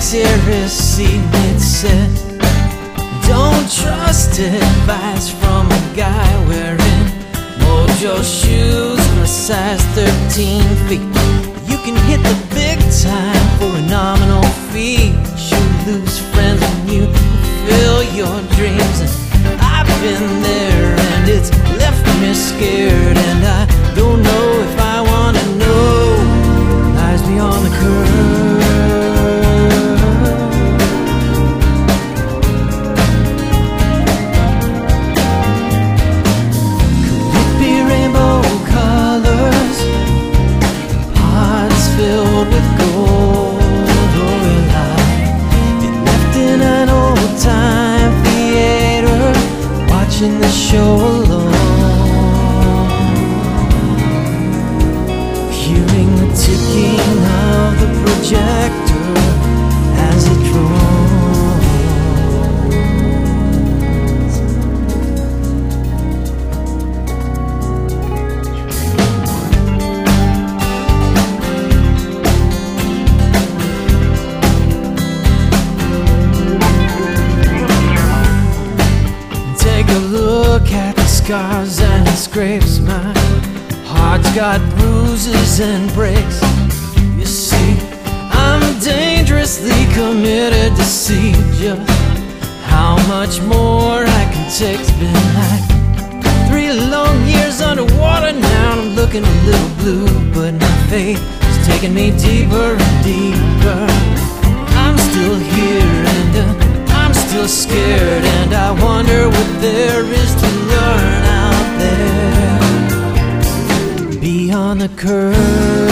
terrace it said, don't trust advice from a guy wearing Mojo shoes and a size 13 feet. You can hit the big time for a nominal fee, but you lose friends when you fulfill your dreams. And I've been there and it's left me scared, and I don't know if I want to know lies beyond the curve. Filled with gold, or a lie get left in an old-time theater, watching the show alone, hearing the ticking of the projector as it drones. Look at the scars and scrapes. My heart's got bruises and breaks. You see, I'm dangerously committed to see just how much more I can take. It's been like 3 long years underwater now, and I'm looking a little blue, but my faith is taking me deeper and deeper. I'm still here and I'm still scared, and I wonder what there is to learn out there beyond the curve.